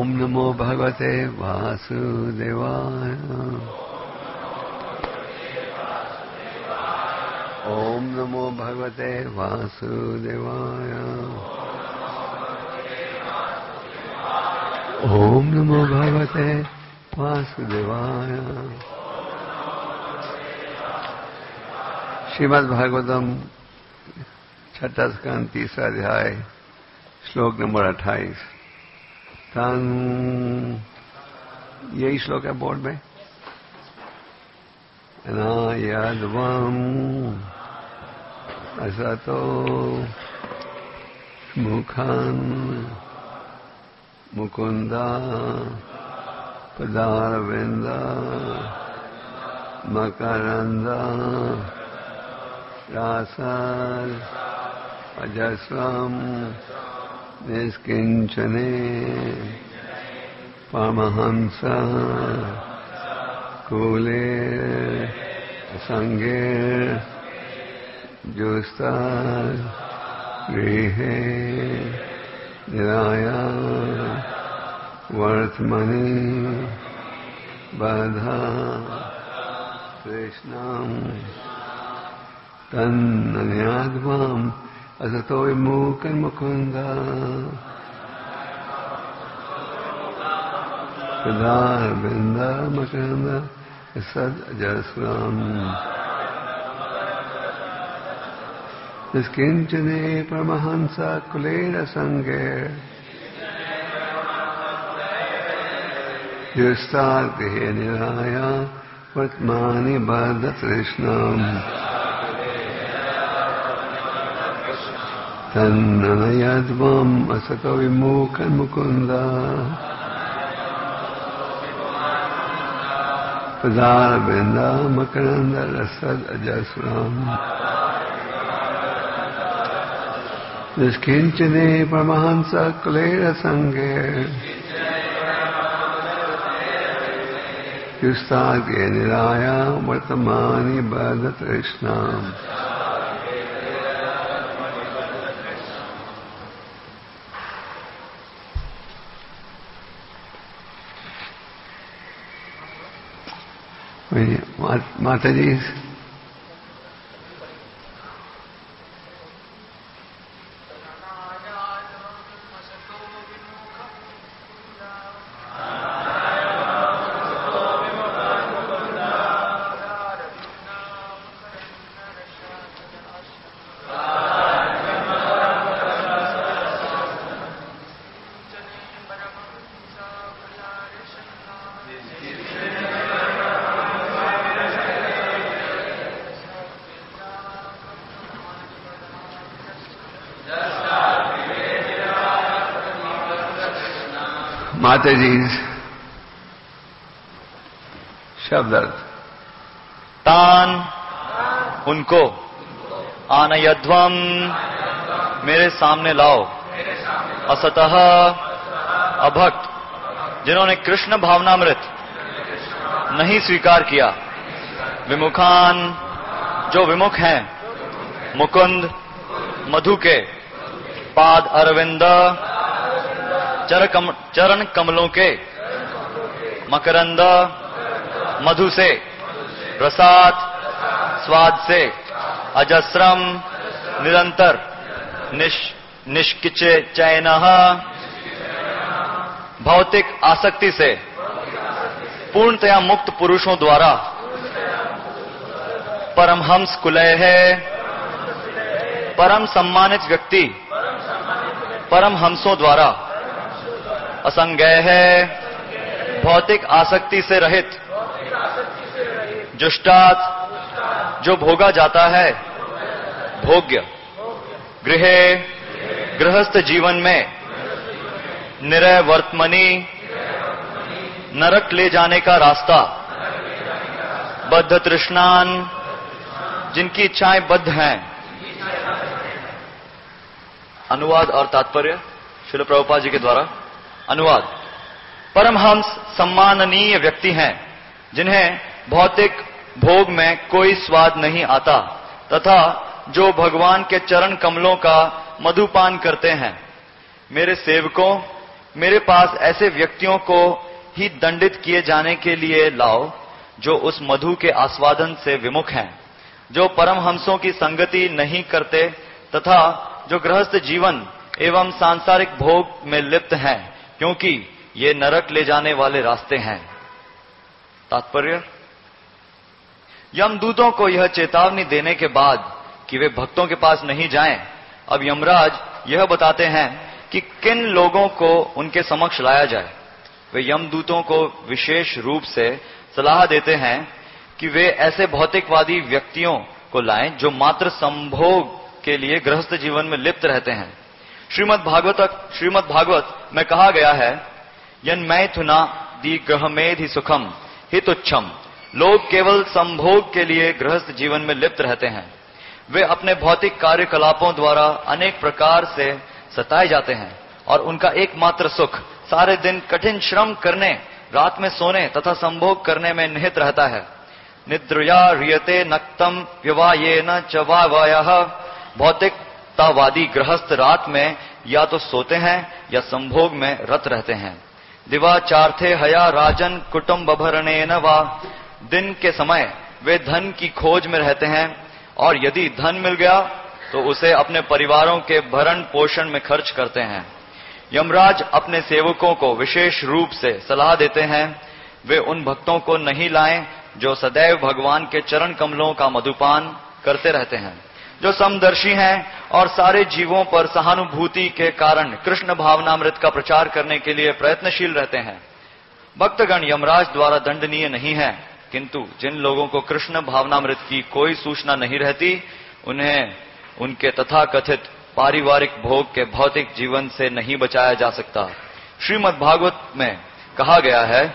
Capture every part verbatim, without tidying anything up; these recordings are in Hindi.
ओम नमो भगवते वासुदेवाय। ओम नमो भगवते वासुदेवाय। ओम नमो भगवते वासुदेवाय। श्रीमद् भागवतम छठा स्कंद तीसरा अध्याय श्लोक नंबर अट्ठाईस। तन यही श्लोक है बोर्ड में। अनायद्वम् असतो मुखं मुकुंदा पदारविंद मकरंद रासर अजस्रम निष्किंचने परमहंस कूले संगे जुस्तर गृहे निराया वर्तमनि बाधा कृष्णं तन्नन्याद्वाम् असतो विमुखं मुकुन्द पदारविंद मकरंद सदजस्रम् निष्किंचने परमहंस कुलेर संगे जुस्तार गृहे निराय वर्तमानि बद्ध तृष्णाम् तन्ननयद्वम् असतो विमुखं मुकुन्द पदारविंद मकरंद रसद अजस्रम् निष्किंचने परमहंस कुलेर संगे युस्तागे निराय वर्तमानि बद्ध तृष्णाम्। माता जी माता जी शब्द अर्थ। तान उनको, आनयध्वम मेरे सामने लाओ, असतः अभक्त जिन्होंने कृष्ण भावनामृत नहीं स्वीकार किया, विमुखान जो विमुख हैं, मुकुंद मधु के, पाद अरविंद चर कम, चरण कमलों के, मकरंद मधु से, रसात स्वाद से, अजस्रम निरंतर, निश निष्किचे चैनः भौतिक आसक्ति से पूर्णतया मुक्त पुरुषों द्वारा, परमहंस कुलय है परम सम्मानित व्यक्ति परमहंसों द्वारा, असंज्ञेय है भौतिक आसक्ति से रहित, जुष्टात जो भोगा जाता है, भोग्य, गृहे गृहस्थ जीवन में, निरय वर्तमनि नरक ले जाने का रास्ता, बद्ध तृष्णान जिनकी इच्छाएं बद्ध हैं। अनुवाद और तात्पर्य श्रील प्रभुपाद जी के द्वारा। अनुवाद। परमहंस सम्माननीय व्यक्ति हैं जिन्हें भौतिक भोग में कोई स्वाद नहीं आता तथा जो भगवान के चरण कमलों का मधुपान करते हैं। मेरे सेवकों मेरे पास ऐसे व्यक्तियों को ही दंडित किए जाने के लिए लाओ जो उस मधु के आस्वादन से विमुख हैं, जो परमहंसों की संगति नहीं करते तथा जो गृहस्थ जीवन एवं सांसारिक भोग में लिप्त हैं, क्योंकि ये नरक ले जाने वाले रास्ते हैं। तात्पर्य, यमदूतों को यह चेतावनी देने के बाद कि वे भक्तों के पास नहीं जाएं, अब यमराज यह बताते हैं कि किन लोगों को उनके समक्ष लाया जाए। वे यमदूतों को विशेष रूप से सलाह देते हैं कि वे ऐसे भौतिकवादी व्यक्तियों को लाएं जो मात्र संभोग के लिए गृहस्थ जीवन में लिप्त रहते हैं। श्रीमद् भागवत श्रीमद् भागवत में कहा गया है, यन्मैथुना दी ग्रहमेधि सुखम हितुच्छम। लोग केवल संभोग के लिए गृहस्थ जीवन में लिप्त रहते हैं। वे अपने भौतिक कार्यकलापों द्वारा अनेक प्रकार से सताए जाते हैं और उनका एकमात्र सुख सारे दिन कठिन श्रम करने, रात में सोने तथा संभोग करने में निहित रहता है। निद्रया रियते नक्तम व्यवायेन च वायः। भौतिकतावादी गृहस्थ रात में या तो सोते हैं या संभोग में रत रहते हैं। दिवाचार्थे हया राजन कुटुंब भरणेन वा। दिन के समय वे धन की खोज में रहते हैं और यदि धन मिल गया तो उसे अपने परिवारों के भरण पोषण में खर्च करते हैं। यमराज अपने सेवकों को विशेष रूप से सलाह देते हैं, वे उन भक्तों को नहीं लाएं जो सदैव भगवान के चरण कमलों का मधुपान करते रहते हैं, जो समदर्शी हैं और सारे जीवों पर सहानुभूति के कारण कृष्ण भावनामृत का प्रचार करने के लिए प्रयत्नशील रहते हैं। भक्तगण यमराज द्वारा दंडनीय नहीं है, किंतु जिन लोगों को कृष्ण भावनामृत की कोई सूचना नहीं रहती, उन्हें उनके तथाकथित पारिवारिक भोग के भौतिक जीवन से नहीं बचाया जा सकता। श्रीमद् भागवत में कहा गया है,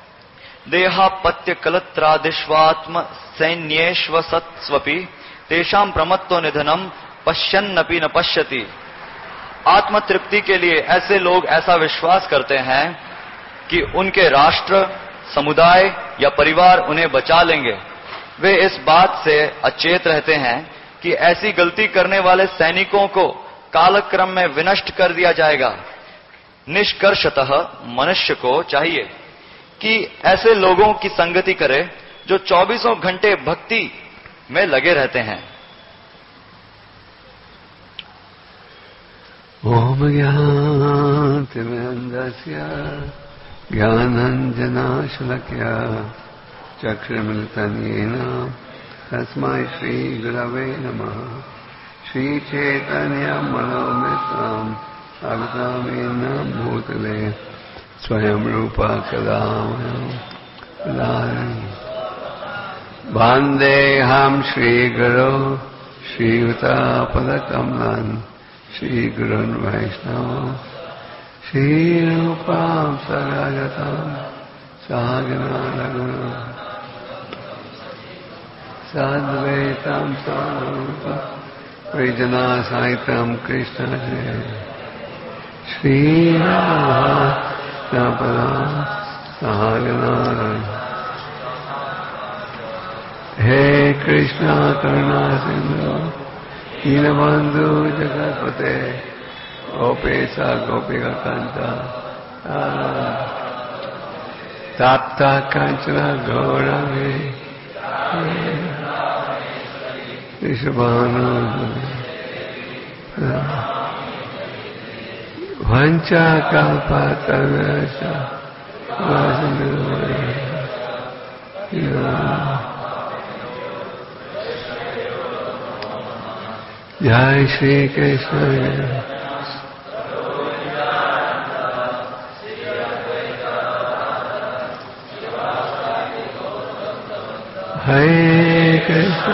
देहापत्य कलत्रादिश्वात्म सैन्येष्व सत्स्वपि तेषाम प्रमत्तो निधनम पश्यन्नपि न पश्यति। आत्म तृप्ति के लिए ऐसे लोग ऐसा विश्वास करते हैं कि उनके राष्ट्र, समुदाय या परिवार उन्हें बचा लेंगे। वे इस बात से अचेत रहते हैं कि ऐसी गलती करने वाले सैनिकों को कालक्रम में विनष्ट कर दिया जाएगा। निष्कर्षतः मनुष्य को चाहिए कि ऐसे लोगों की संगति करे जो चौबीसों घंटे भक्ति में लगे रहते हैं। ओम ज्ञानतिमिरन्धस्य ज्ञानाञ्जनाशलाकया चक्षुर्मिलितं येन तस्मै श्रीगुरवे नमः। श्रीचैतन्यमनोमृतं अवतामेन भूतले स्वयं रूपा कदा वन्देऽहं श्रीगुरो श्रीयुतापदकमलं श्रीगुरुन् वैष्णवं श्रीरूपां सगजतं सहगना रघुना साद्वैतं सारूपं परिजनासहितं कृष्ण श्रीरामपदं सहगना। हे कृष्ण करुणा सिंधु दीनबंधु जगत्पते गोपेशा गोपिका कांता ताप्ता कांचन गौरवे ऋषभानु वंचा कल्पतरुश्च जय श्री कृष्ण। हरे कृष्ण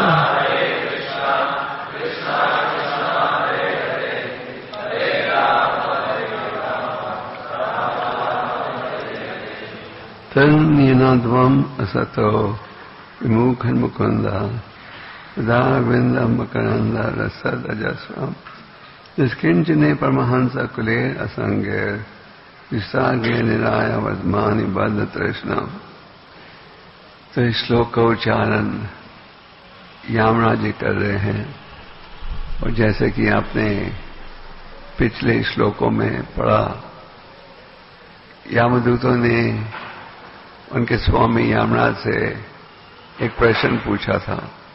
तन्निनाद्वम् असतो विमुखन् मुकुन्दा दाविन्दमकरन्दा रसदजस्वम् निष्किञ्चने परमहंस कुलेर असंगेर विसागे निराय वदमानि बद्ध तृष्णा। तो इस श्लोक का उच्चारण यामराज जी कर रहे हैं और जैसे कि आपने पिछले श्लोकों में पढ़ा यमदूतों ने उनके स्वामी यमराज से एक प्रश्न पूछा था।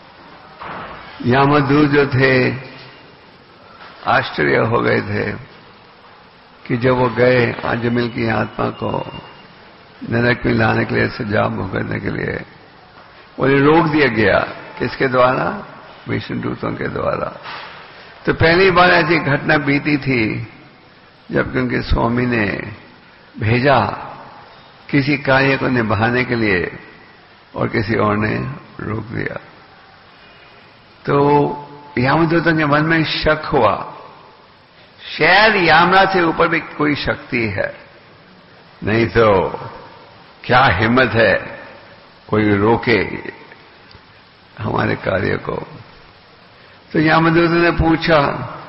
यमदूत जो थे आश्चर्य हो गए थे कि जब वो गए अजमिल की आत्मा को नरक में लाने के लिए, सजा भुगतने के लिए, उन्हें रोक दिया गया। किसके द्वारा? विष्णुदूतों के द्वारा। तो पहली बार ऐसी घटना बीती थी जबकि उनके स्वामी ने भेजा किसी कार्य को निभाने के लिए और किसी और ने रोक दिया। तो यमदूतों के मन में शक हुआ, शायद यमराज से ऊपर भी कोई शक्ति है, नहीं तो क्या हिम्मत है कोई रोके हमारे कार्य को। तो यमदूतों ने पूछा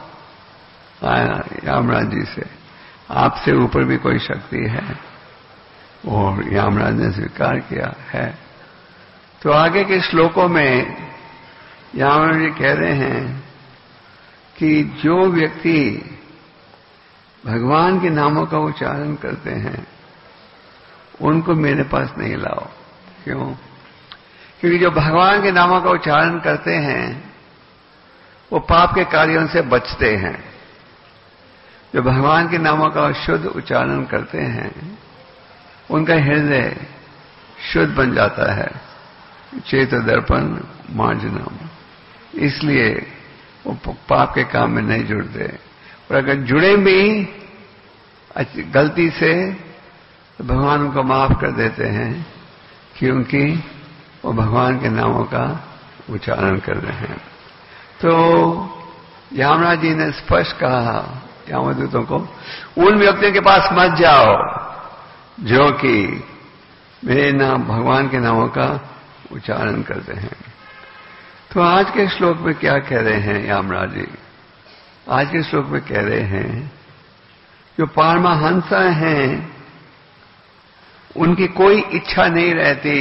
यमराज जी से, आपसे ऊपर भी कोई शक्ति है? और यमराज ने स्वीकार किया है। तो आगे के श्लोकों में यमराज जी कह रहे हैं कि जो व्यक्ति भगवान के नामों का उच्चारण करते हैं उनको मेरे पास नहीं लाओ। क्यों? क्योंकि जो भगवान के नामों का उच्चारण करते हैं वो पाप के कार्यों से बचते हैं। जो भगवान के नामों का शुद्ध उच्चारण करते हैं उनका हृदय शुद्ध बन जाता है, चेत दर्पण मार्जनम, इसलिए वो पाप के काम में नहीं जुड़ते। और अगर जुड़े भी गलती से तो भगवान उनको माफ कर देते हैं, क्योंकि वो भगवान के नामों का उच्चारण कर रहे हैं। तो यमराज जी ने स्पष्ट कहा यमदूतों को, उन व्यक्तियों के पास मत जाओ जो कि मेरे नाम भगवान के नामों का उच्चारण करते हैं। तो आज के श्लोक में क्या कह रहे हैं यमराज जी? आज के श्लोक में कह रहे हैं जो पारमहंस हैं उनकी कोई इच्छा नहीं रहती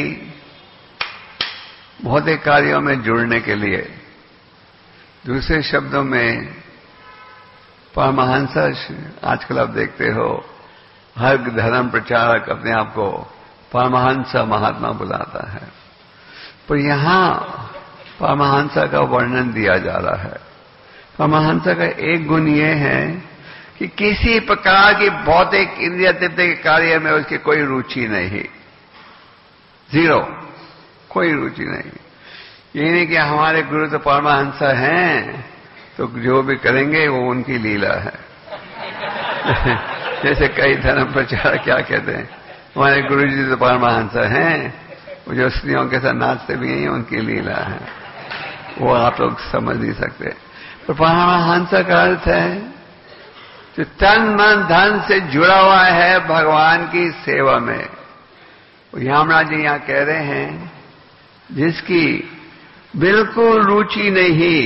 भौतिक कार्यों में जुड़ने के लिए। दूसरे शब्दों में परमहंस, आजकल आप देखते हो हर धर्म प्रचारक अपने आप को परमहंस महात्मा बुलाता है, पर यहां परमहंस का वर्णन दिया जा रहा है। परमहंस का एक गुण यह है कि किसी प्रकार की भौतिक इंद्रिय तृप्ति के कार्य में उसकी कोई रुचि नहीं, जीरो, कोई रुचि नहीं। ये नहीं कि हमारे गुरु तो परमहंस हैं तो जो भी करेंगे वो उनकी लीला है। जैसे कई धर्म प्रचारक क्या कहते हैं, हमारे गुरु जी तो परमहंस हैं, वो जो स्त्रियों के साथ नाचते भी हैं उनकी लीला है। वो आप लोग समझ नहीं सकते। तो परमहंस का अर्थ है जो तन मन धन से जुड़ा हुआ है भगवान की सेवा में। यमराज जी यहां कह रहे हैं जिसकी बिल्कुल रुचि नहीं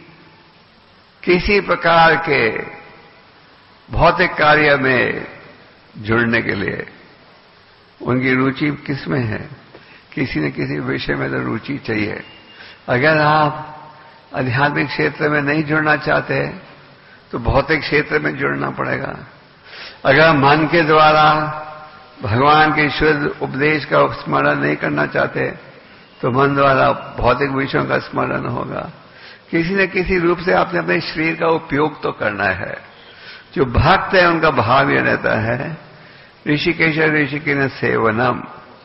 किसी प्रकार के भौतिक कार्य में जुड़ने के लिए। उनकी रुचि किस में है? किसी न किसी विषय में तो रुचि चाहिए। अगर आप आध्यात्मिक क्षेत्र में नहीं जुड़ना चाहते तो भौतिक क्षेत्र में जुड़ना पड़ेगा। अगर मन के द्वारा भगवान के शुद्ध उपदेश का स्मरण नहीं करना चाहते तो मन द्वारा भौतिक विषयों का स्मरण होगा। किसी न किसी रूप से आपने अपने शरीर का उपयोग तो करना है। जो भक्त है उनका भाव यह रहता है ऋषिकेश ऋषिकेन सेवनम।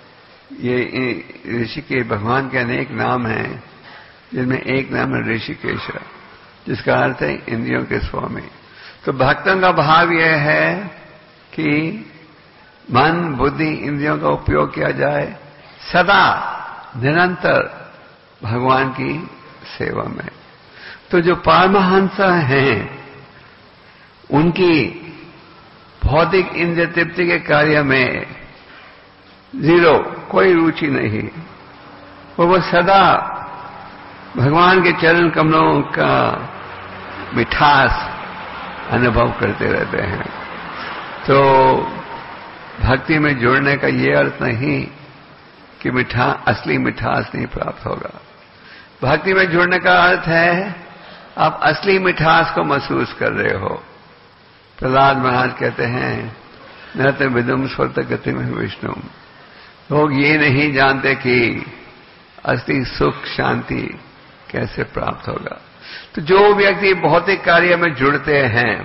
ये ऋषिकेश भगवान के अनेक नाम हैं जिनमें एक नाम है ऋषिकेश, जिसका अर्थ है इंद्रियों के स्वामी। तो भक्तों का भाव यह है कि मन बुद्धि इंद्रियों का उपयोग किया जाए सदा निरंतर भगवान की सेवा में। तो जो पारमहंस हैं उनकी भौतिक इंद्रिय तृप्ति के कार्य में जीरो, कोई रुचि नहीं। और वो सदा भगवान के चरण कमलों का मिठास अनुभव करते रहते हैं। तो भक्ति में जुड़ने का ये अर्थ नहीं कि मिठा असली मिठास नहीं प्राप्त होगा। भक्ति में जुड़ने का अर्थ है आप असली मिठास को महसूस कर रहे हो। प्रहलाद महाराज कहते हैं न तो विदुम स्वर्त गति में विष्णु। लोग ये नहीं जानते कि असली सुख शांति कैसे प्राप्त होगा। तो जो व्यक्ति भौतिक कार्य में जुड़ते हैं,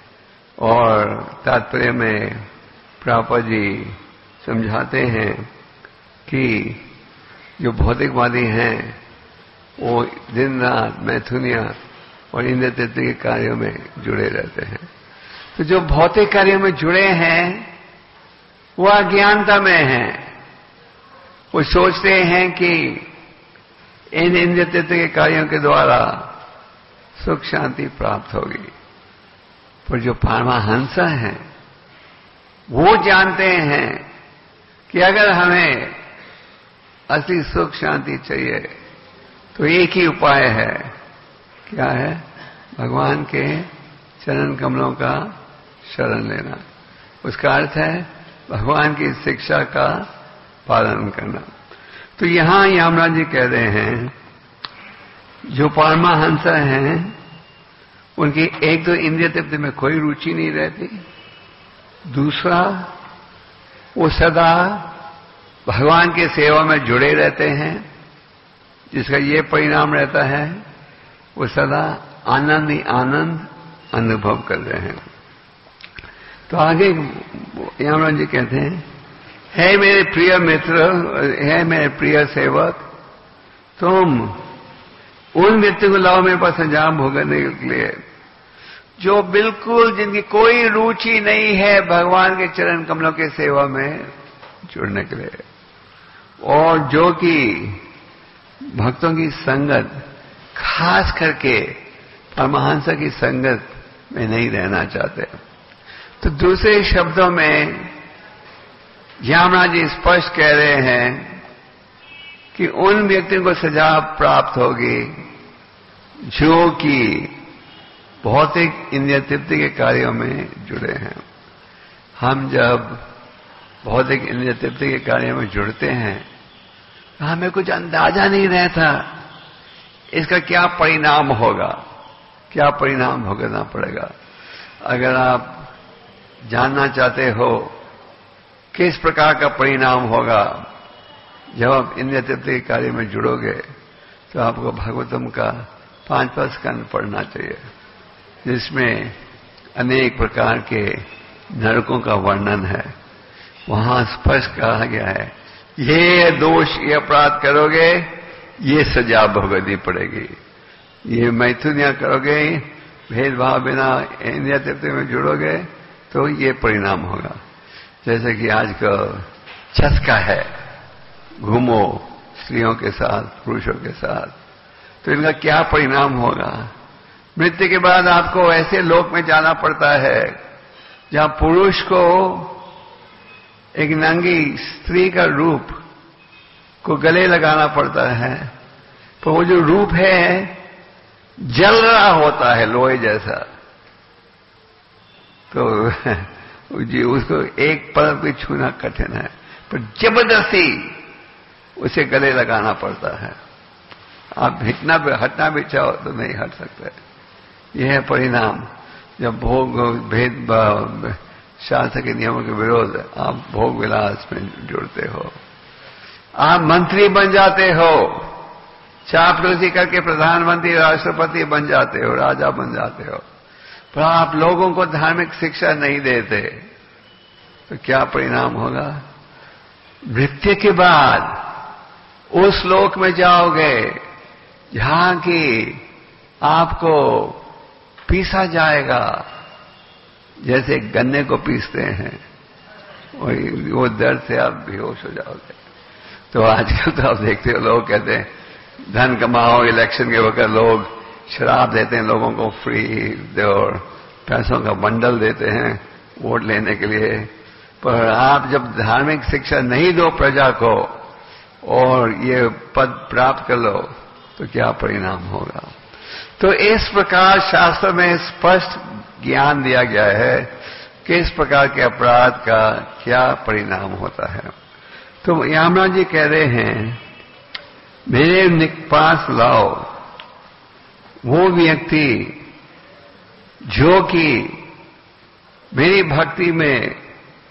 और तात्पर्य में प्रभुपाद जी समझाते हैं कि जो भौतिकवादी हैं वो दिन रात मैथुनिया और इंद्र तत्व के कार्यों में जुड़े रहते हैं। तो जो भौतिक कार्यों में जुड़े हैं वो अज्ञानता में हैं। वो सोचते हैं कि इन इंद्र तत्व के कार्यों के द्वारा सुख शांति प्राप्त होगी। पर जो परमहंस हैं वो जानते हैं कि अगर हमें असली सुख शांति चाहिए तो एक ही उपाय है। क्या है? भगवान के चरण कमलों का शरण लेना। उसका अर्थ है भगवान की शिक्षा का पालन करना। तो यहां यमराज जी कह रहे हैं जो परमहंस हैं उनकी एक तो इंद्रिय तृप्ति में कोई रुचि नहीं रहती, दूसरा वो सदा भगवान के सेवा में जुड़े रहते हैं, जिसका ये परिणाम रहता है वो सदा आनंद ही आनंद अनुभव कर रहे हैं। तो आगे यमराज जी कहते हैं, हे मेरे प्रिय मित्र, हे मेरे प्रिय सेवक, तुम उन व्यक्ति को लाओ मेरे पास अंजाम भोगने के लिए जो बिल्कुल जिनकी कोई रुचि नहीं है भगवान के चरण कमलों के सेवा में जुड़ने के लिए, और जो कि भक्तों की संगत, खास करके परमहंस की संगत में नहीं रहना चाहते। तो दूसरे शब्दों में यमराज जी स्पष्ट कह रहे हैं कि उन व्यक्तियों को सजा प्राप्त होगी जो कि भौतिक इंद्रिय तृप्ति के कार्यों में जुड़े हैं। हम जब भौतिक इंद्रिय तृप्ति के कार्यों में जुड़ते हैं तो हमें कुछ अंदाजा नहीं रहता इसका क्या परिणाम होगा, क्या परिणाम भुगतना पड़ेगा। अगर आप जानना चाहते हो किस प्रकार का परिणाम होगा जब आप इंद्रिय तृप्ति के कार्य में जुड़ोगे, तो आपको भागवतम का पांचवा स्कंद पढ़ना चाहिए, जिसमें अनेक प्रकार के नरकों का वर्णन है। वहां स्पष्ट कहा गया है ये दोष, ये अपराध करोगे ये सजा भुगतनी पड़ेगी, ये मैथुनिया करोगे, भेदभाव बिना इंद्रिय तृप्ति में जुड़ोगे तो ये परिणाम होगा। जैसे कि आज का चस्का है, घूमो स्त्रियों के साथ, पुरुषों के साथ, तो इनका क्या परिणाम होगा। मृत्यु के बाद आपको ऐसे लोक में जाना पड़ता है जहां पुरुष को एक नंगी स्त्री का रूप को गले लगाना पड़ता है, तो वो जो रूप है जल रहा होता है लोहे जैसा, तो जी उसको एक पल भी छूना कठिन है, पर जबरदस्ती उसे गले लगाना पड़ता है। आप हिटना हटना भी चाहो तो नहीं हट सकते। यह है परिणाम जब भोग भेद शास्त्र के नियमों के विरोध आप भोग विलास में जुड़ते हो। आप मंत्री बन जाते हो, चापलूसी करके प्रधानमंत्री, राष्ट्रपति बन जाते हो, राजा बन जाते हो, पर आप लोगों को धार्मिक शिक्षा नहीं देते, तो क्या परिणाम होगा। मृत्यु के बाद उस लोक में जाओगे जहां की आपको पीसा जाएगा जैसे गन्ने को पीसते हैं, वो दर्द से आप बेहोश हो जाओगे। तो आजकल तो आप देखते हो लोग कहते हैं धन कमाओ, इलेक्शन के वक्त लोग शराब देते हैं लोगों को फ्री, और पैसों का बंडल देते हैं वोट लेने के लिए। पर आप जब धार्मिक शिक्षा नहीं दो प्रजा को और ये पद प्राप्त कर लो तो क्या परिणाम होगा। तो इस प्रकार शास्त्र में स्पष्ट ज्ञान दिया गया है कि इस प्रकार के अपराध का क्या परिणाम होता है। तो यमराज जी कह रहे हैं मेरे पास लाओ वो व्यक्ति जो कि मेरी भक्ति में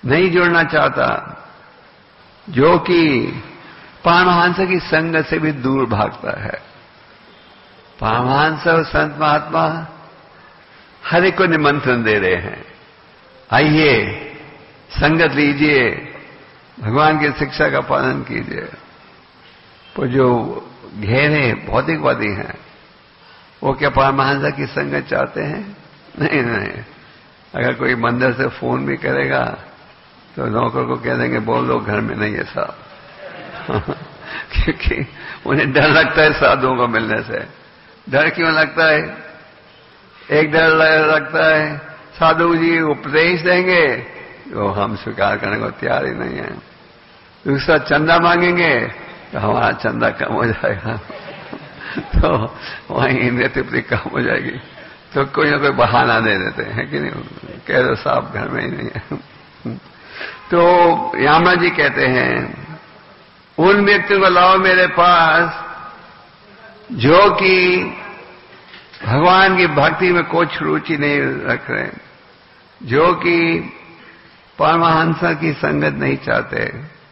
नहीं जुड़ना चाहता, जो कि पारमहंस की संगत से भी दूर भागता है। पारमहंस और संत महात्मा हर एक को निमंत्रण दे रहे हैं, आइए संगत लीजिए, भगवान की शिक्षा का पालन कीजिए। पर जो घेरे भौतिकवादी हैं, वो क्या पारमहंस की संगत चाहते हैं? नहीं नहीं। अगर कोई मंदिर से फोन भी करेगा तो नौकर को कह देंगे बोल दो घर में नहीं है साहब क्योंकि उन्हें डर लगता है साधुओं को मिलने से। डर क्यों लगता है? एक डर लगता है साधु जी उपदेश देंगे तो हम स्वीकार करने को तैयार ही नहीं है। दूसरा चंदा मांगेंगे तो हमारा चंदा कम हो जाएगा तो वहीं इंद्रिय तृप्ति कम हो जाएगी। तो कोई ना कोई बहाना दे देते हैं कि नहीं, कह दो साहब घर में ही नहीं है। तो यामा जी कहते हैं उन व्यक्ति को लाओ मेरे पास जो कि भगवान की भक्ति में कुछ रुचि नहीं रख रहे, जो कि परमहंस की संगत नहीं चाहते।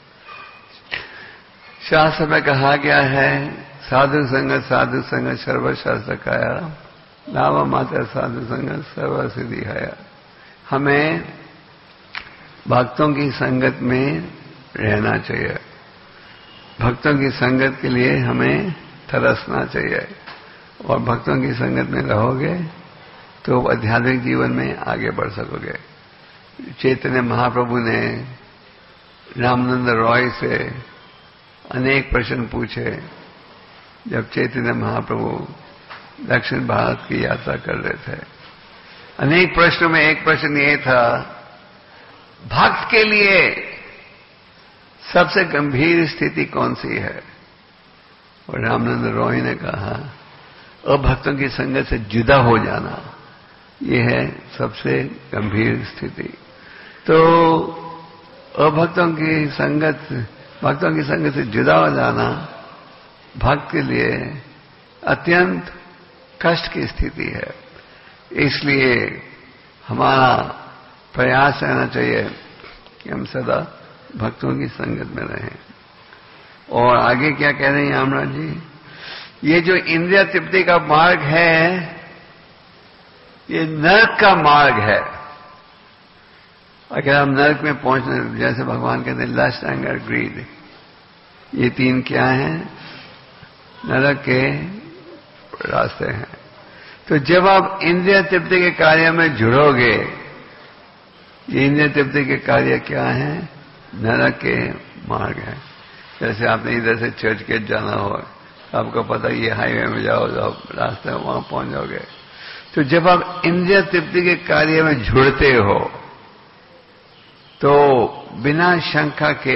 शास्त्र में कहा गया है साधु संगत साधु संगत सर्वशास्त्र काया, नाम मात्र साधु संगत सर्व सिद्धि है। हमें भक्तों की संगत में रहना चाहिए, भक्तों की संगत के लिए हमें तरसना चाहिए, और भक्तों की संगत में रहोगे तो आध्यात्मिक जीवन में आगे बढ़ सकोगे। चैतन्य महाप्रभु ने रामानंद रॉय से अनेक प्रश्न पूछे जब चैतन्य महाप्रभु दक्षिण भारत की यात्रा कर रहे थे। अनेक प्रश्नों में एक प्रश्न ये था, भक्त के लिए सबसे गंभीर स्थिति कौन सी है? और रामानंद रॉय ने कहा अभक्तों की संगत से जुदा हो जाना, यह है सबसे गंभीर स्थिति। तो अभक्तों की संगत भक्तों की संगत से जुदा हो जाना भक्त के लिए अत्यंत कष्ट की स्थिति है। इसलिए हमारा प्रयास रहना चाहिए कि हम सदा भक्तों की संगत में रहें। और आगे क्या कह रहे हैं यामराज जी, ये जो इंद्रिय तृप्ति का मार्ग है ये नरक का मार्ग है। अगर हम नरक में पहुंचने, जैसे भगवान कहते हैं लस्ट एंगर ग्रीड, ये तीन क्या हैं? नरक के रास्ते हैं। तो जब आप इंद्रिय तृप्ति के कार्य में जुड़ोगे, ये इंद्रिय तृप्ति के कार्य क्या हैं? नरक के मार्ग है। जैसे आपने इधर से चर्च गेट जाना हो, आपको पता ये हाईवे में जाओ तो आप रास्ते में वहां पहुंच जाओगे। तो जब आप इंद्रिय तृप्ति के कार्य में जुड़ते हो तो बिना शंका के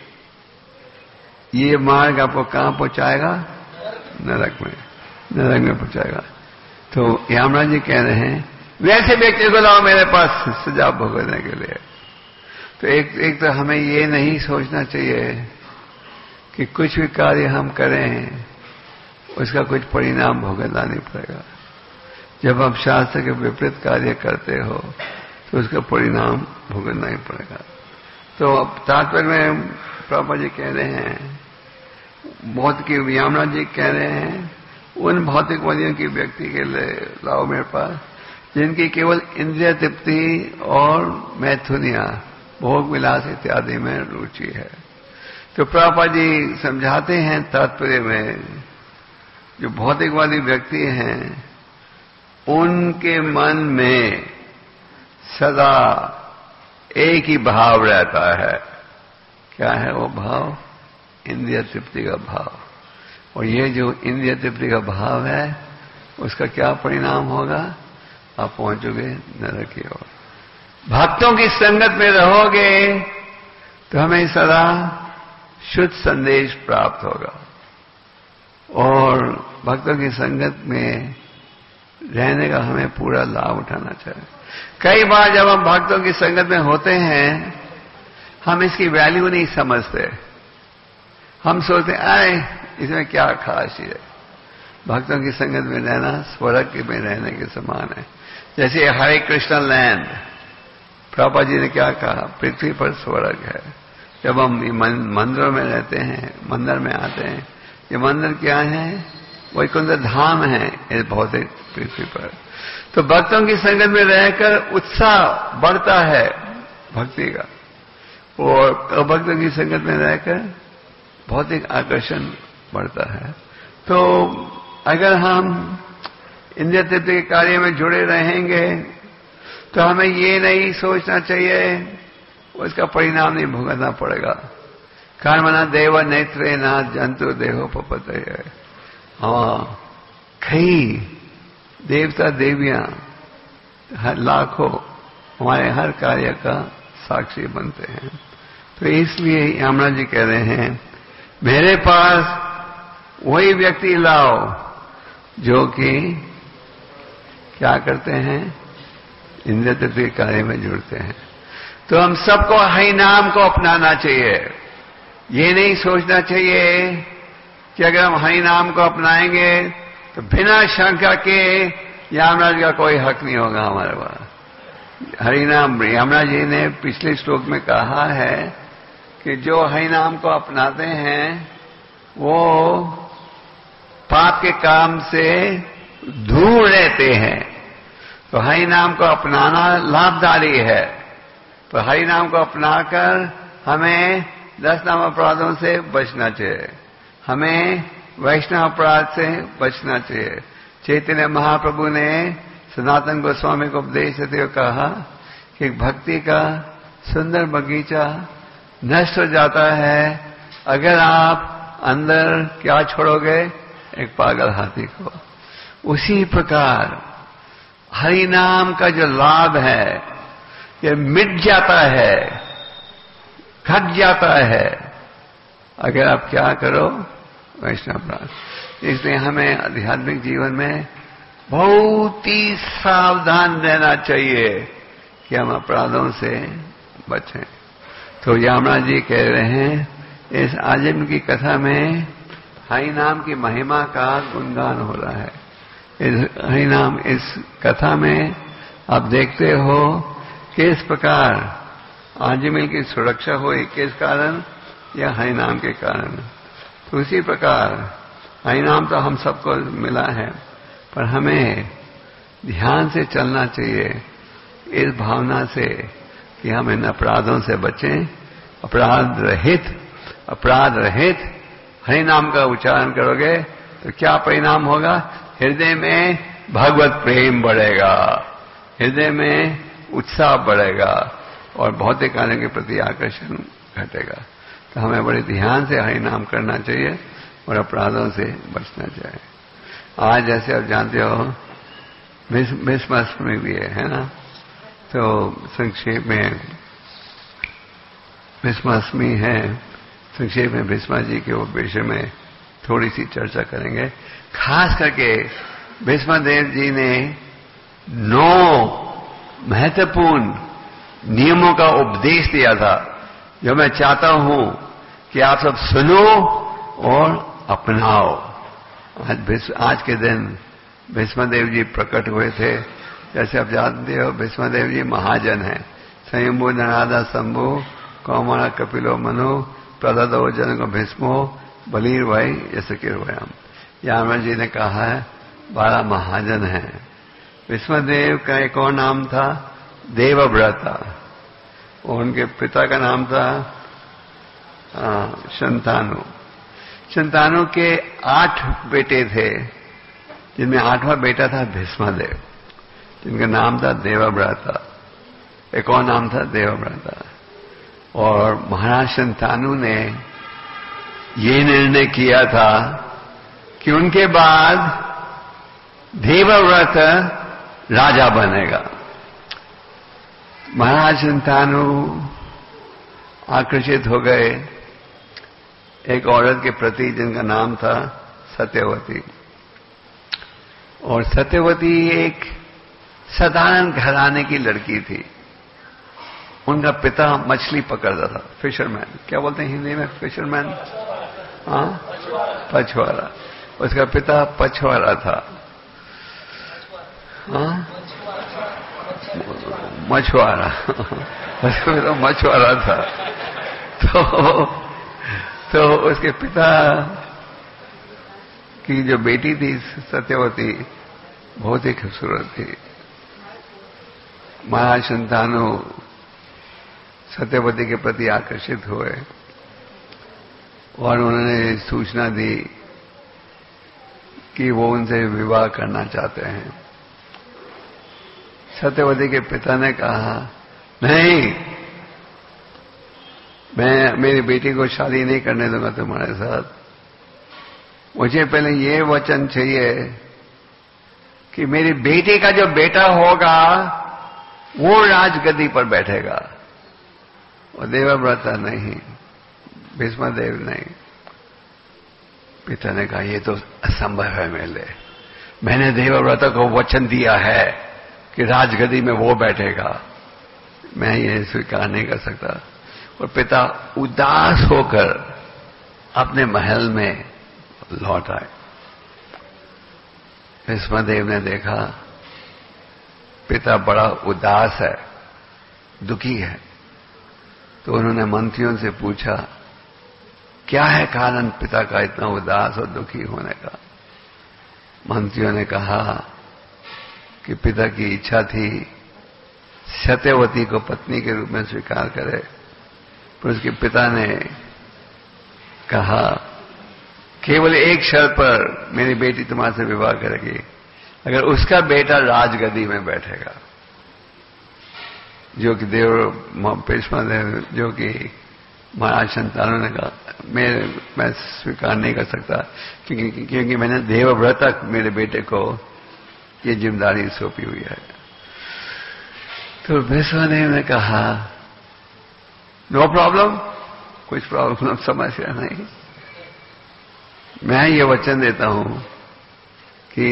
ये मार्ग आपको कहां पहुंचाएगा? नरक में, नरक में पहुंचाएगा। तो यामराज जी कह रहे हैं वैसे व्यक्ति को लाओ मेरे पास सजा भुगतने के लिए। तो एक एक तो हमें ये नहीं सोचना चाहिए कि कुछ भी कार्य हम करें उसका कुछ परिणाम भुगतना नहीं पड़ेगा। जब आप शास्त्र के विपरीत कार्य करते हो तो उसका परिणाम भुगतना ही पड़ेगा। तो अब तात्पर्य में प्रभुपाद जी कह रहे हैं, बहुत की यामराज जी कह रहे हैं उन भौतिकवादियों की व्यक्ति के लिए लाओ मेरे पास जिनकी केवल इंद्रिय तृप्ति और मैथुनिया भोग विलास इत्यादि में रुचि है। तो प्रभुपाद जी समझाते हैं तात्पर्य में जो भौतिकवादी व्यक्ति हैं उनके मन में सदा एक ही भाव रहता है। क्या है वो भाव? इंद्रिय तृप्ति का भाव। और ये जो इंद्रिय तृप्ति का भाव है उसका क्या परिणाम होगा? आप पहुंचोगे नरक की ओर। भक्तों की संगत में रहोगे तो हमें सदा शुद्ध संदेश प्राप्त होगा, और भक्तों की संगत में रहने का हमें पूरा लाभ उठाना चाहिए। कई बार जब हम भक्तों की संगत में होते हैं हम इसकी वैल्यू नहीं समझते। हम सोचते आए इसमें क्या खास है। भक्तों की संगत में रहना स्वर्ग में रहने के समान है। जैसे हरे कृष्ण लैंड, प्रभुपाद जी ने क्या कहा, पृथ्वी पर स्वर्ग है। जब हम मंदिरों में रहते हैं, मंदिर में आते हैं, ये मंदिर क्या है, वैकुंठ धाम है इस भौतिक पृथ्वी पर। तो भक्तों की संगत में रहकर उत्साह बढ़ता है भक्ति का, और अभक्तों की संगत में रहकर भौतिक आकर्षण बढ़ता है। तो अगर हम इंद्रिय तृप्ति के कार्य में जुड़े रहेंगे तो हमें ये नहीं सोचना चाहिए उसका परिणाम नहीं भुगतना पड़ेगा। कर्मणा देव नेत्रे ना जंतु देहो पपते है। हाँ, कई देवता देवियां हर लाखों हमारे हर कार्य का साक्षी बनते हैं। तो इसलिए यमराज जी कह रहे हैं, मेरे पास वही व्यक्ति लाओ जो कि क्या करते हैं, इंद्रिय तृप्ति कार्य में जुड़ते हैं। तो हम सबको हरि नाम को अपनाना चाहिए। ये नहीं सोचना चाहिए कि अगर हम हरि नाम को अपनाएंगे तो बिना शंका के यमराज का कोई हक नहीं होगा हमारे पास। हरि नाम, यमराज जी ने पिछले श्लोक में कहा है कि जो हरि नाम को अपनाते हैं वो पाप के काम से दूर रहते हैं। तो हरि नाम को अपनाना लाभदायी है। तो हरि नाम को अपनाकर हमें दस नाम अपराधों से बचना चाहिए, हमें वैष्णव अपराध से बचना चाहिए। चैतन्य महाप्रभु ने सनातन गोस्वामी को उपदेश देते हुए कहा कि भक्ति का सुंदर बगीचा नष्ट हो जाता है अगर आप अंदर क्या छोड़ोगे, एक पागल हाथी को। उसी प्रकार हरि नाम का जो लाभ है ये मिट जाता है, घट जाता है अगर आप क्या करो, वैष्णव अपराध। इसलिए हमें आध्यात्मिक जीवन में बहुत ही सावधान रहना चाहिए कि हम अपराधों से बचें। तो यमराज जी कह रहे हैं, इस आजम की कथा में हरि नाम की महिमा का गुणगान हो रहा है। इस हरि नाम, इस कथा में आप देखते हो किस प्रकार आजमिल की सुरक्षा हुई, किस कारण, या हरि नाम के कारण। तो उसी प्रकार हरि नाम तो हम सबको मिला है, पर हमें ध्यान से चलना चाहिए इस भावना से कि हम इन अपराधों से बचें। अपराध रहित अपराध रहित हरि नाम का उच्चारण करोगे तो क्या परिणाम होगा, हृदय में भगवत प्रेम बढ़ेगा, हृदय में उत्साह बढ़ेगा और भौतिक कार्यों के प्रति आकर्षण घटेगा। तो हमें बड़े ध्यान से हरि नाम करना चाहिए और अपराधों से बचना चाहिए। आज जैसे आप जानते हो भीष्माष्टमी भी है, है ना। तो संक्षेप में भीष्माष्टमी है, संक्षेप में भीष्मा जी के विषय में थोड़ी सी चर्चा करेंगे। खास करके भीष्मदेव जी ने नौ महत्वपूर्ण नियमों का उपदेश दिया था, जो मैं चाहता हूं कि आप सब सुनो और अपनाओ। आज आज के दिन भीष्मदेव जी प्रकट हुए थे। जैसे आप जानते हो भीष्मदेव जी महाजन हैं। स्वयंभू नरादा शंभु कौमारा कपिलो मनु प्रददो जन को भीष्मो बलीर भाई जैसे कि हम। यमराज जी ने कहा है बारह महाजन हैं। भीष्मदेव का एक और नाम था देवव्रता, और उनके पिता का नाम था शंतानु। शंतानु के आठ बेटे थे, जिनमें आठवां बेटा था भीष्मदेव, जिनका नाम था देवव्रता। एक और नाम था देवव्रता। और महाराज शंतानु ने ये निर्णय किया था कि उनके बाद देवव्रत राजा बनेगा। महाराज शंतानु आकर्षित हो गए एक औरत के प्रति जिनका नाम था सत्यवती। और सत्यवती एक साधारण घराने की लड़की थी। उनका पिता मछली पकड़ता था, फिशरमैन। क्या बोलते हैं हिंदी में फिशरमैन? हाँ, पछवारा। उसका पिता पछवारा था। हाँ, मछुआरा उसमें तो मछुआरा था। तो तो उसके पिता की जो बेटी थी सत्यवती बहुत ही खूबसूरत थी। महाराज शंतनु सत्यवती के प्रति आकर्षित हुए और उन्होंने सूचना दी कि वो उनसे विवाह करना चाहते हैं। सत्यवती के पिता ने कहा, नहीं, मैं मेरी बेटी को शादी नहीं करने दूंगा तुम्हारे साथ। मुझे पहले ये वचन चाहिए कि मेरी बेटी का जो बेटा होगा वो राजगद्दी पर बैठेगा, और देवव्रत नहीं, भीष्मदेव नहीं। पिता ने कहा, ये तो असंभव है मेरे लिए। मैंने देवव्रत को वचन दिया है कि राजगद्दी में वो बैठेगा, मैं ये स्वीकार नहीं कर सकता। और पिता उदास होकर अपने महल में लौट आए। भीष्मदेव ने देखा पिता बड़ा उदास है, दुखी है, तो उन्होंने मंत्रियों से पूछा, क्या है कारण पिता का इतना उदास और दुखी होने का? मंत्रियों ने कहा कि पिता की इच्छा थी सत्यवती को पत्नी के रूप में स्वीकार करे, पर उसके पिता ने कहा, केवल एक शर्त पर मेरी बेटी तुम्हारे से विवाह करेगी, अगर उसका बेटा राजगद्दी में बैठेगा। जो कि देव भीष्मदेव, जो कि महाराज शंतनु ने कहा, मैं मैं स्वीकार नहीं कर सकता, क्योंकि क्योंकि मैंने देवव्रत मेरे बेटे को ये जिम्मेदारी सौंपी हुई है। तो भीष्मदेव ने कहा, नो प्रॉब्लम, कुछ प्रॉब्लम समस्या नहीं। मैं ये वचन देता हूं कि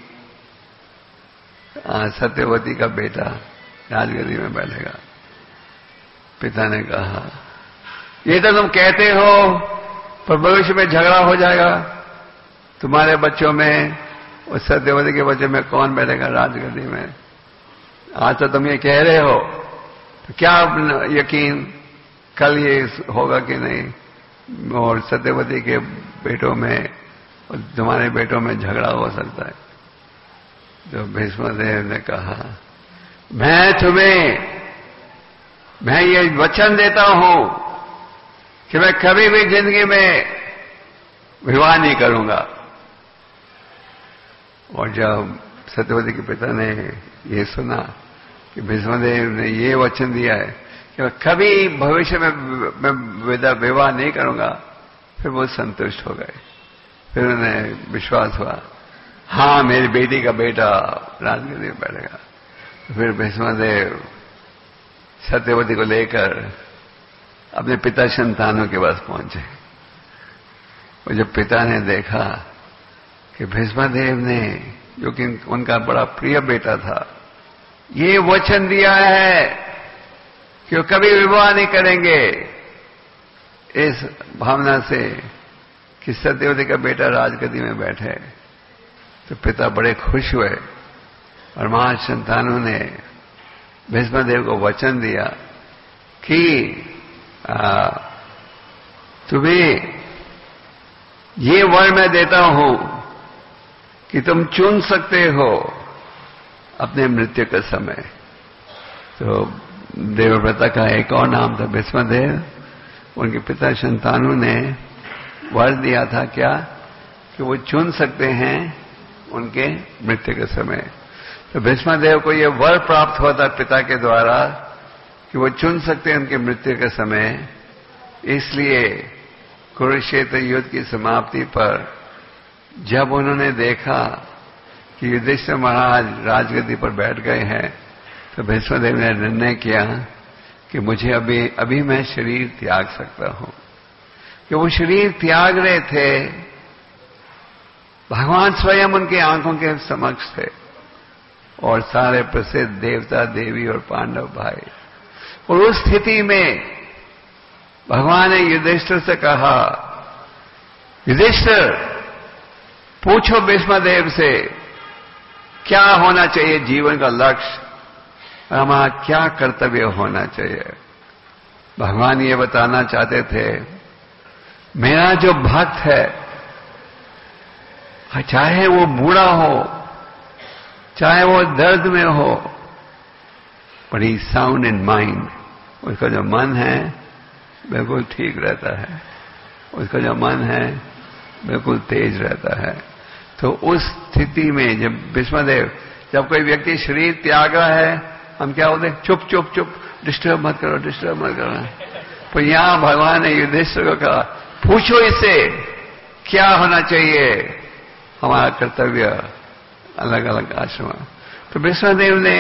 सत्यवती का बेटा राजगद्दी में बैठेगा। पिता ने कहा, ये तो तुम कहते हो, पर भविष्य में झगड़ा हो जाएगा तुम्हारे बच्चों में और सत्यवती के बच्चे में, कौन बैठेगा राजगद्दी में? आज तो तुम ये कह रहे हो, तो क्या यकीन कल ये होगा कि नहीं, और सत्यवती के बेटों में और तुम्हारे बेटों में झगड़ा हो सकता है। तो भीष्मदेव ने कहा, मैं तुम्हें मैं ये वचन देता हूं कि मैं कभी भी जिंदगी में विवाह नहीं करूंगा। और जब सत्यवती के पिता ने ये सुना कि भीष्मदेव ने ये वचन दिया है कि मैं कभी भविष्य में मैं विवाह नहीं करूंगा, फिर वो संतुष्ट हो गए। फिर उन्हें विश्वास हुआ, हाँ, मेरी बेटी का बेटा राजगद्दी में बैठेगा। फिर भीष्मदेव सत्यवती को लेकर अपने पिता शंतनु के पास पहुंचे। और जब पिता ने देखा कि भीष्मदेव ने, जो कि उनका बड़ा प्रिय बेटा था, ये वचन दिया है कि वो कभी विवाह नहीं करेंगे, इस भावना से कि सत्यवती का बेटा राजगद्दी में बैठे, तो पिता बड़े खुश हुए। और महाराज शंतनु ने भीष्मदेव को वचन दिया कि आ, तुम्हें ये वर मैं देता हूं कि तुम चुन सकते हो अपने मृत्यु का समय। तो देवव्रत का एक और नाम था भीष्मदेव। उनके पिता शंतनु ने वर दिया था क्या, कि वो चुन सकते हैं उनके मृत्यु के समय। तो भीष्मदेव को यह वर प्राप्त हुआ था पिता के द्वारा कि वो चुन सकते हैं उनके मृत्यु के समय। इसलिए कुरुक्षेत्र युद्ध की समाप्ति पर जब उन्होंने देखा कि युधिष्ठिर महाराज राजगद्दी पर बैठ गए हैं, तो भीष्मदेव ने निर्णय किया कि मुझे अभी अभी मैं शरीर त्याग सकता हूं। कि वो शरीर त्याग रहे थे, भगवान स्वयं उनके आंखों के समक्ष थे, और सारे प्रसिद्ध देवता देवी और पांडव भाई। और उस स्थिति में भगवान ने युधिष्ठिर से कहा, युधिष्ठिर, पूछो भीष्मदेव से क्या होना चाहिए जीवन का लक्ष्य। हमारा क्या कर्तव्य होना चाहिए। भगवान ये बताना चाहते थे, मेरा जो भक्त है, चाहे वो बूढ़ा हो, चाहे वो दर्द में हो, but he sound in mind, उसका जो मन है बिल्कुल ठीक रहता है, उसका जो मन है बिल्कुल तेज रहता है। तो उस स्थिति में जब भीष्मदेव, जब कोई व्यक्ति शरीर त्याग रहा है, हम क्या बोलते, चुप चुप चुप, डिस्टर्ब मत करो, डिस्टर्ब मत करो। तो यहां भगवान ने युधिष्ठिर को कहा, पूछो इससे क्या होना चाहिए हमारा कर्तव्य अलग अलग आश्रम। तो भीष्मदेव ने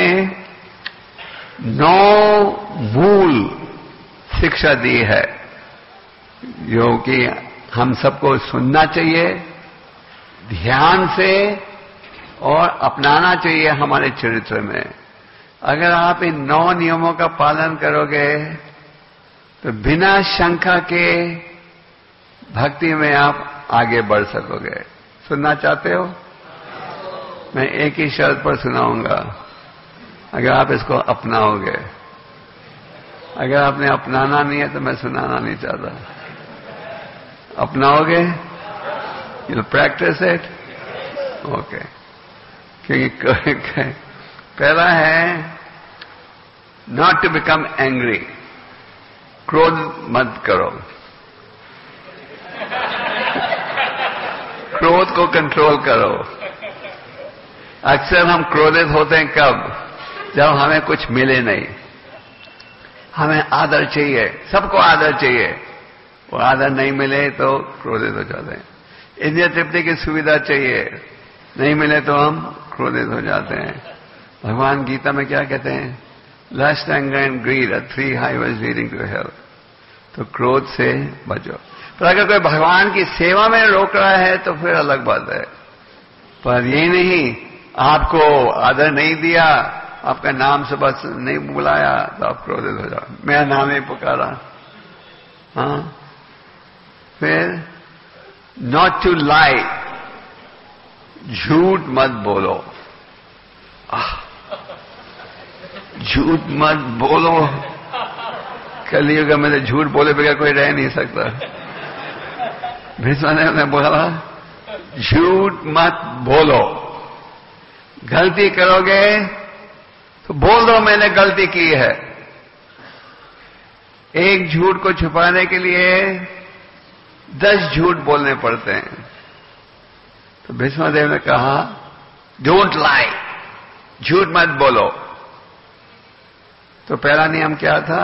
नौ मूल शिक्षा दी है, जो कि हम सबको सुनना चाहिए ध्यान से और अपनाना चाहिए हमारे चरित्र में। अगर आप इन नौ नियमों का पालन करोगे तो बिना शंका के भक्ति में आप आगे बढ़ सकोगे। सुनना चाहते हो? मैं एक ही शर्त पर सुनाऊंगा, अगर आप इसको अपनाओगे। अगर आपने अपनाना नहीं है तो मैं सुनाना नहीं चाहता। अपनाओगे? You practise it? ओके। क्योंकि पहला है नॉट टू बिकम एंग्री, क्रोध मत करो, क्रोध को कंट्रोल करो। अक्सर हम क्रोधित होते हैं कब? जब हमें कुछ मिले नहीं। हमें आदर चाहिए, सबको आदर चाहिए, वो आदर नहीं मिले तो क्रोधित हो जाते हैं। इंद्रिय तृप्ति की सुविधा चाहिए, नहीं मिले तो हम क्रोधित हो जाते हैं। भगवान गीता में क्या कहते हैं? Lust, anger and greed are three highways leading to hell. तो क्रोध से बचो। पर अगर कोई भगवान की सेवा में रोक रहा है तो फिर अलग बात है। पर ये नहीं, आपको आदर नहीं दिया, आपका नाम से बस नहीं बुलाया तो आप क्रोधित हो जाओ, मेरा नाम ही पुकारा। हाँ, फिर नॉट टू लाई, झूठ मत बोलो। झूठ मत बोलो। कलयुग में तो झूठ बोले बगैर कोई रह नहीं सकता। भीष्मदेव ने बोला, झूठ मत बोलो। गलती करोगे तो बोल दो मैंने गलती की है। एक झूठ को छुपाने के लिए दस झूठ बोलने पड़ते हैं। तो भीष्मदेव ने कहा, डोंट लाई, झूठ मत बोलो। तो पहला नियम क्या था?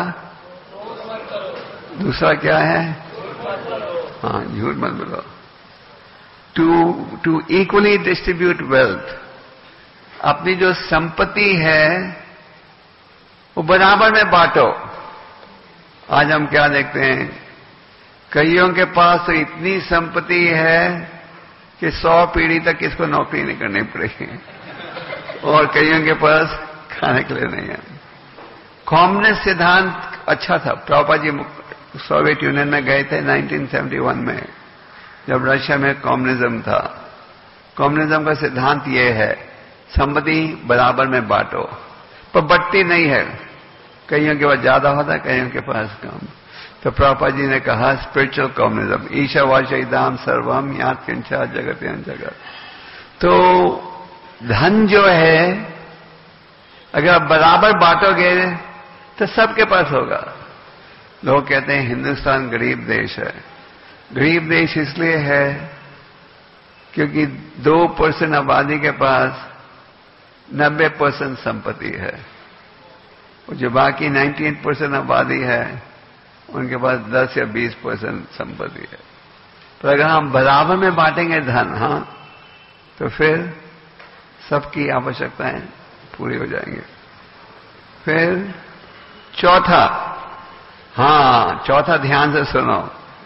दूसरा क्या है? हाँ, झूठ मत बोलो। To to equally distribute wealth, अपनी जो संपत्ति है वो बराबर में बांटो। आज हम क्या देखते हैं, कईयों के पास तो इतनी संपत्ति है कि सौ पीढ़ी तक इसको नौकरी नहीं करनी पड़ेगी, और कईयों के पास खाने के लिए नहीं है। कम्युनिस्ट सिद्धांत अच्छा था। प्रभुपाद जी सोवियत यूनियन में गए थे नाइनटीन सेवेंटी वन में, जब रशिया में कम्युनिज्म था। कम्युनिज्म का सिद्धांत यह है, संपत्ति बराबर में बांटो, पर बंटती नहीं है। कईयों के पास ज्यादा होता है, कईयों के पास कम। तो प्रभुपाद जी ने कहा स्पिरिचुअल कम्युनिज्म, ईशावास्यम सर्वम यात किंचा जगत जगत। तो धन जो है अगर आप बराबर बांटोगे तो सबके पास होगा। लोग कहते हैं हिंदुस्तान गरीब देश है। गरीब देश इसलिए है क्योंकि दो परसेंट आबादी के पास नब्बे परसेंट संपत्ति है, और जो बाकी नाइन्टी परसेंट आबादी है उनके पास दस या बीस परसेंट संपत्ति है। तो अगर हम बराबर में बांटेंगे धन, हाँ, तो फिर सबकी आवश्यकताएं पूरी हो जाएंगी। फिर चौथा, हाँ, चौथा ध्यान से सुनो।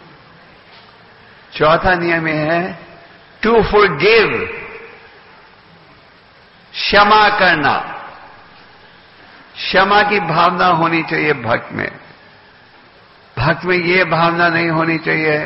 चौथा नियम यह है टू फॉरगिव, क्षमा करना। क्षमा की भावना होनी चाहिए भक्त में। भक्त में ये भावना नहीं होनी चाहिए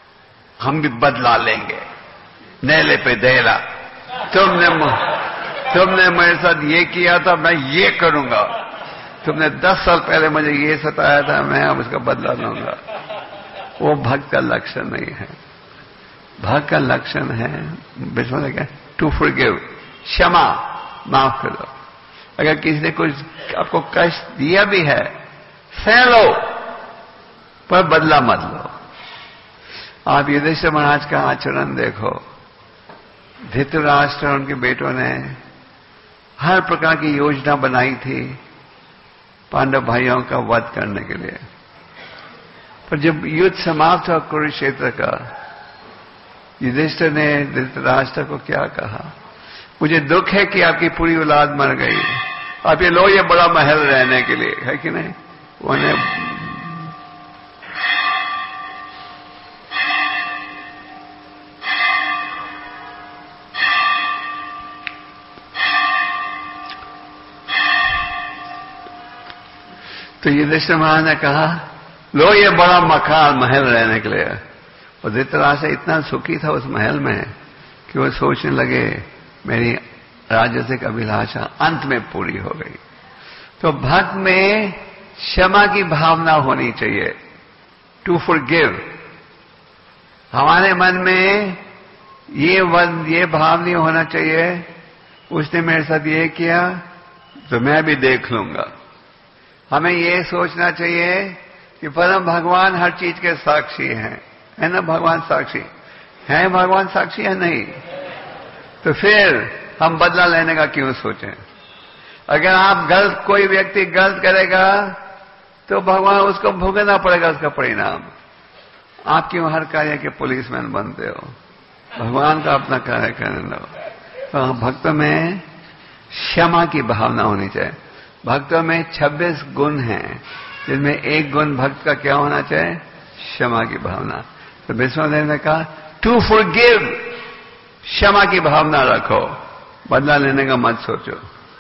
हम भी बदला लेंगे, नेले पे देला, तुमने तुमने मेरे साथ ये किया था, मैं ये करूंगा। तुमने दस साल पहले मुझे ये सताया था, मैं अब उसका बदला लूंगा। वो भक्त का लक्षण नहीं है। भक्त का लक्षण है विश्वास क्या, टू फॉरगिव, क्षमा, माफ करो। अगर किसी ने कुछ आपको कष्ट दिया भी है, सह लो, पर बदला मत लो। आप युधिष्ठिर महाराज का आचरण देखो। धृतराष्ट्र और उनके बेटों ने हर प्रकार की योजना बनाई थी पांडव भाइयों का वध करने के लिए, पर जब युद्ध समाप्त हुआ कुरुक्षेत्र का, युधिष्ठिर ने धृतराष्ट्र को क्या कहा, मुझे दुख है कि आपकी पूरी औलाद मर गई, आप ये लो ये बड़ा महल रहने के लिए, है कि नहीं। उन्हें तो युधिष्ठिर महाराज ने कहा लो ये बड़ा मकान महल रहने के लिए। और धृतराष्ट्र इतना सुखी था उस महल में कि वो सोचने लगे मेरी राजसिक अभिलाषा अंत में पूरी हो गई। तो भक्त में क्षमा की भावना होनी चाहिए, टू फॉरगिव। हमारे मन में ये वन ये भाव नहीं होना चाहिए उसने मेरे साथ ये किया तो मैं भी देख लूंगा। हमें ये सोचना चाहिए कि परम भगवान हर चीज के साक्षी हैं, है ना। भगवान साक्षी है, भगवान साक्षी है नहीं, तो फिर हम बदला लेने का क्यों सोचें। अगर आप गलत, कोई व्यक्ति गलत करेगा तो भगवान उसको भुगतना पड़ेगा उसका परिणाम। आप क्यों हर कार्य के पुलिसमैन बनते हो, भगवान का अपना कार्य करने दो। तो भक्तों में क्षमा की भावना होनी चाहिए। भक्तों में छब्बीस गुण हैं जिनमें एक गुण भक्त का क्या होना चाहिए, क्षमा की भावना। तो विश्वदेव ने कहा टू फॉरगिव, क्षमा की भावना रखो, बदला लेने का मत सोचो।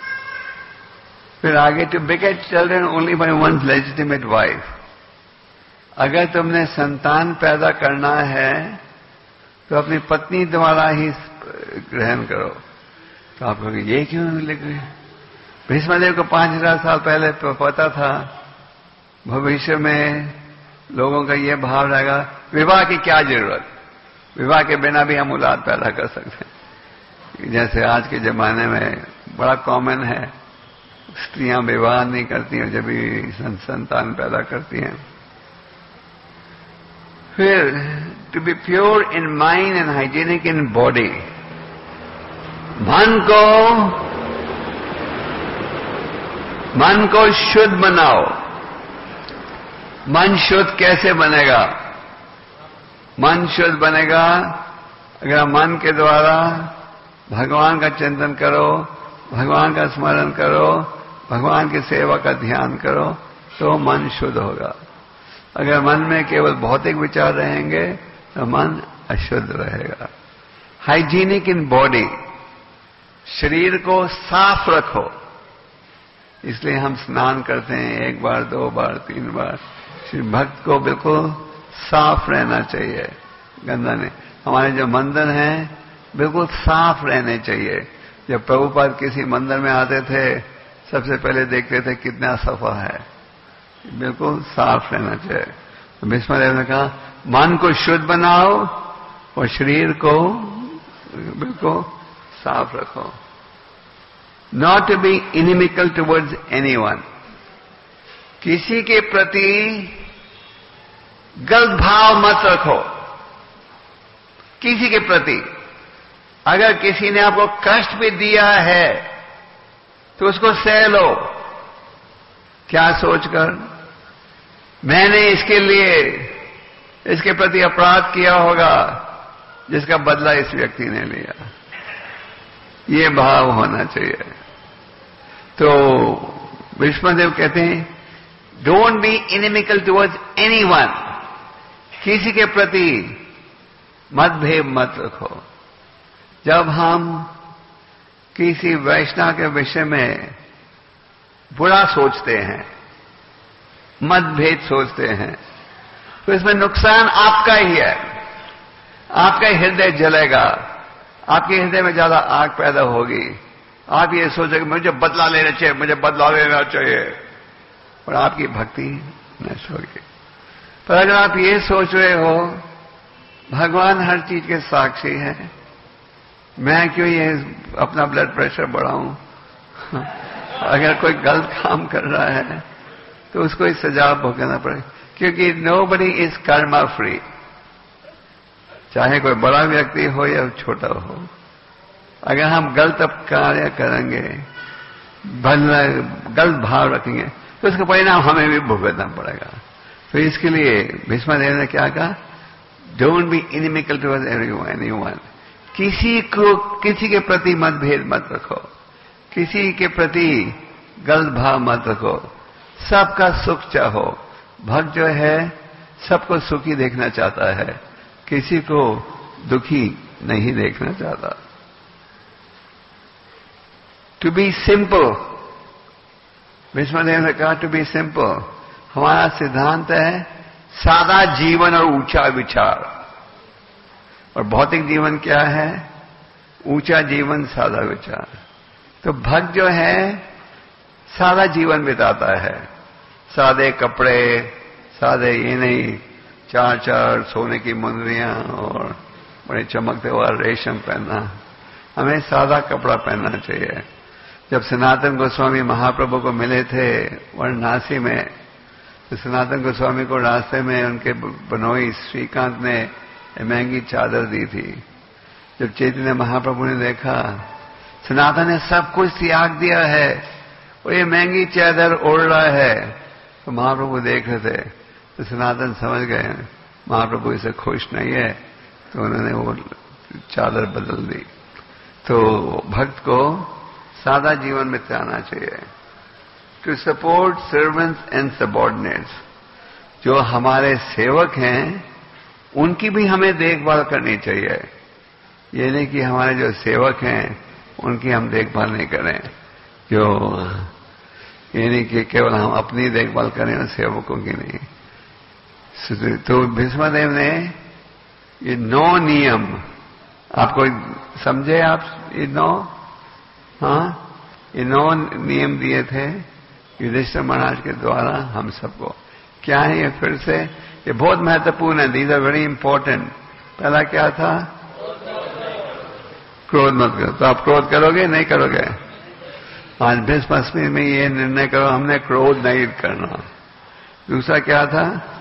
फिर आगे to beget children only by once legitimate wife. अगर तुमने संतान पैदा करना है तो अपनी पत्नी द्वारा ही ग्रहण करो। तो आप कहोगे ये क्यों लिख रहे। भीष्मदेव को पांच हजार साल पहले तो पता था भविष्य में लोगों का ये भाव रहेगा विवाह की क्या जरूरत, विवाह के बिना भी हम औलाद पैदा कर सकते हैं। जैसे आज के जमाने में बड़ा कॉमन है, स्त्रियां विवाह नहीं करती हैं जब भी संतान पैदा करती हैं। फिर to be pure in mind and hygienic in body. मन को मन को शुद्ध बनाओ। मन शुद्ध कैसे बनेगा, मन शुद्ध बनेगा अगर मन के द्वारा भगवान का चिंतन करो, भगवान का स्मरण करो, भगवान की सेवा का ध्यान करो तो मन शुद्ध होगा। अगर मन में केवल भौतिक विचार रहेंगे तो मन अशुद्ध रहेगा। हाइजीनिक इन बॉडी, शरीर को साफ रखो। इसलिए हम स्नान करते हैं एक बार, दो बार, तीन बार। श्री भक्त को बिल्कुल साफ रहना चाहिए, गंदा नहीं। हमारे जो मंदिर हैं बिल्कुल साफ रहने चाहिए। जब प्रभुपाद किसी मंदिर में आते थे सबसे पहले देखते थे कितना सफा है, बिल्कुल साफ रहना चाहिए। भीष्मदेव ने कहा मन को शुद्ध बनाओ और शरीर को बिल्कुल साफ रखो। Not to be inimical towards anyone, किसी के प्रति गलत भाव मत रखो। किसी के प्रति अगर किसी ने आपको कष्ट भी दिया है तो उसको सह लो। क्या सोचकर मैंने इसके लिए इसके प्रति अपराध किया होगा जिसका बदला इस व्यक्ति ने लिया, ये भाव होना चाहिए। तो भीष्मदेव कहते हैं don't be inimical towards anyone, किसी के प्रति मतभेद मत रखो। जब हम किसी वैष्णव के विषय में बुरा सोचते हैं, मतभेद सोचते हैं, तो इसमें नुकसान आपका ही है। आपका हृदय जलेगा, आपके हृदय में ज्यादा आग पैदा होगी। आप ये सोचोगे मुझे बदला लेना चाहिए, मुझे बदला लेना चाहिए, और आपकी भक्ति नष्ट होगी। पर अगर आप ये सोच रहे हो भगवान हर चीज के साक्षी है, मैं क्यों ये अपना ब्लड प्रेशर बढ़ाऊं, अगर कोई गलत काम कर रहा है तो उसको ही सजा भुगतना पड़ेगा, क्योंकि नोबडी इज कर्मा फ्री, चाहे कोई बड़ा व्यक्ति हो या छोटा हो। अगर हम गलत कार्य करेंगे, गलत भाव रखेंगे, तो उसका परिणाम हमें भी भुगतना पड़ेगा। तो इसके लिए भीष्मदेव ने क्या कहा, don't be inimical to anyone, किसी को किसी के प्रति मतभेद मत रखो, किसी के प्रति गलत भाव मत रखो, सबका सुख चाहो। भक्त जो है सबको सुखी देखना चाहता है, किसी को दुखी नहीं देखना चाहता। टू बी सिंपल, भीष्मदेव ने कहा टू बी सिंपल। हमारा सिद्धांत है सादा जीवन और ऊंचा विचार, और भौतिक जीवन क्या है, ऊंचा जीवन सादा विचार। तो भक्त जो है सादा जीवन बिताता है, सादे कपड़े, सादे ये नहीं चार चार सोने की मुंदरियां और बड़े चमकते हुआ रेशम पहनना, हमें सादा कपड़ा पहनना चाहिए। जब सनातन गोस्वामी महाप्रभु को मिले थे वाराणसी में, तो सनातन गोस्वामी को रास्ते में उनके बनोई श्रीकांत ने महंगी चादर दी थी। जब चैतन्य महाप्रभु ने देखा सनातन ने सब कुछ त्याग दिया है और ये महंगी चादर ओढ़ रहा है, तो महाप्रभु देख रहे थे, तो सनातन समझ गए महाप्रभु इसे खुश नहीं है, तो उन्होंने वो चादर बदल दी। तो भक्त को सादा जीवन में बिताना चाहिए। To support servants and subordinates, जो हमारे सेवक हैं उनकी भी हमें देखभाल करनी चाहिए। ये नहीं कि हमारे जो सेवक हैं उनकी हम देखभाल नहीं करें, जो ये नहीं कि केवल हम अपनी देखभाल करें और सेवकों की नहीं। तो भीष्मदेव ने ये नौ नियम आपको समझे, आप ये नौ, हाँ ये नौ नियम दिए थे युधिष्ठिर महाराज के द्वारा हम सबको। क्या है ये, फिर से ये बहुत महत्वपूर्ण है, दीज आर वेरी इंपॉर्टेंट। पहला क्या था, क्रोध मत करो। तो आप क्रोध करोगे नहीं करोगे? आज भीष्माष्टमी में ये निर्णय करो हमने क्रोध नहीं करना। दूसरा क्या था,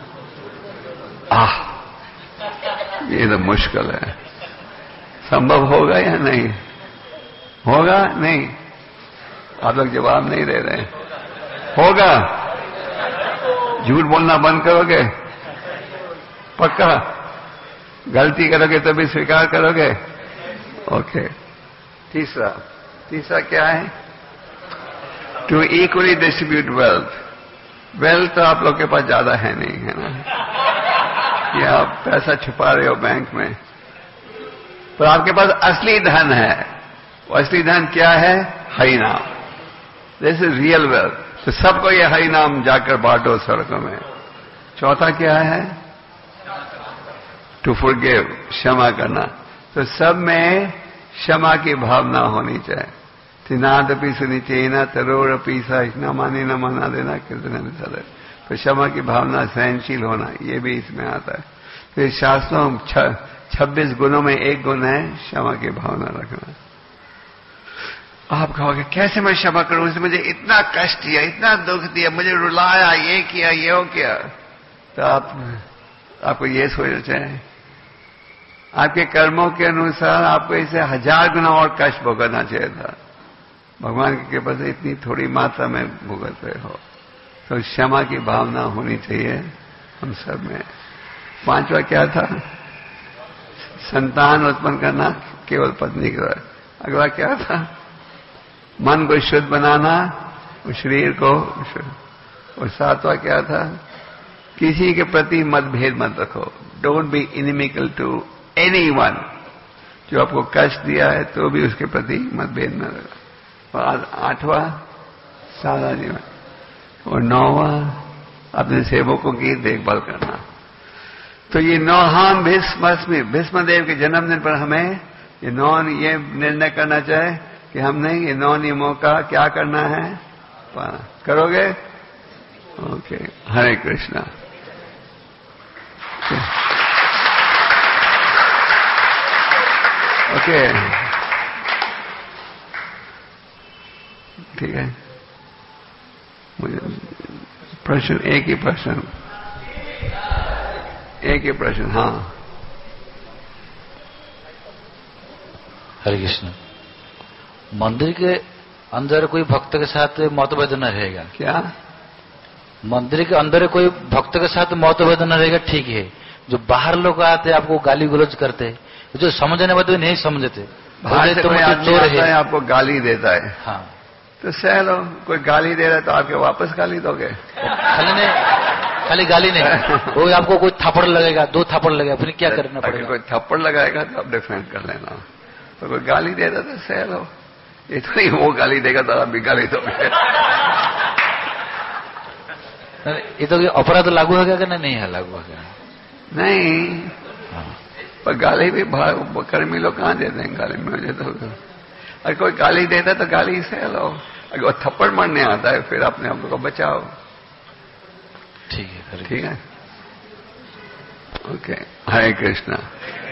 आह ये तो मुश्किल है, संभव होगा या नहीं होगा? नहीं, आप लोग जवाब नहीं दे रहे। होगा? झूठ बोलना बंद करोगे? पक्का? गलती करोगे तो भी स्वीकार करोगे? ओके। तीसरा तीसरा क्या है, to equally distribute wealth. Wealth तो आप लोग के पास ज्यादा है नहीं, है ना, कि आप पैसा छुपा रहे हो बैंक में, पर आपके पास असली धन है। वो असली धन क्या है, हरि नाम। This is real wealth. तो सबको ये हरि नाम जाकर बांटो सड़कों में। चौथा क्या है, टू फॉरगिव, क्षमा करना। तो सब में क्षमा की भावना होनी चाहिए। तिनादपि सुनिचेना तरोरपि सहिष्णु माने न मना देना कीर्तन सदैव। तो क्षमा की भावना, सहनशील होना, ये भी इसमें आता है। तो इस शास्त्रों छब्बीस गुणों में एक गुण है क्षमा की भावना रखना। आप कहोगे कैसे मैं क्षमा करूं, उसने मुझे इतना कष्ट दिया, इतना दुख दिया, मुझे रुलाया, ये किया, ये हो किया। तो आप आपको ये सोचना चाहिए आपके कर्मों के अनुसार आपको इसे हजार गुना और कष्ट भुगतना चाहिए था। भगवान की कृपा से इतनी थोड़ी मात्रा में भुगत रहे हो। तो क्षमा की भावना होनी चाहिए हम सब में। पांचवा क्या था, संतान उत्पन्न करना केवल पत्नी के द्वारा। अगला क्या था, मन को शुद्ध बनाना और शरीर को शुद्ध। और सातवां क्या था, किसी के प्रति मतभेद मत रखो। Don't be inimical to anyone. जो आपको कष्ट दिया है तो भी उसके प्रति मतभेद न रखो। और आठवां, सादा जीवन। और नौवां, अपने सेवकों की देखभाल करना। तो ये नौ, हम भीष्म भीष्मदेव के जन्मदिन पर हमें ये नौ ये निर्णय करना चाहे कि हम नहीं, ये नौ नियमों का क्या करना है, करोगे? ओके, हरे कृष्णा। ओके, ठीक है। मुझे प्रश्न, एक ही प्रश्न, एक ही प्रश्न। हाँ, हरे कृष्ण। मंदिर के अंदर कोई भक्त के साथ मतभेद न रहेगा क्या? मंदिर के अंदर कोई भक्त के साथ मतभेद न रहेगा, ठीक है। जो बाहर लोग आते आपको गाली गलौज करते, जो समझने वाले नहीं समझते, बाहर से कोई आदमी आता है आपको गाली देता है, हाँ, तो सह लो। कोई गाली दे रहा है तो आपके वापस गाली दोगे? खाली नहीं, खाली गाली नहीं, वो आपको कोई थप्पड़ लगेगा, दो थप्पड़ लगेगा, फिर क्या करना पड़ेगा? कोई थप्पड़ लगाएगा तो आप डिफेंड कर लेना, तो कोई गाली दे रहा तो सह लो। ये तो नहीं वो गाली देगा तो आप भी गाली दोगे। ये तो अपराध लागू होगा कि नहीं है? लागू होगा नहीं, पर गाली भी कर्मी लोग कहाँ देते हैं गाली में? मुझे तो अगर कोई गाली देता है तो गाली सह लो, अगर थप्पड़ मारने आता है फिर अपने आप को बचाओ। ठीक है, ठीक है, ओके, हरे कृष्णा।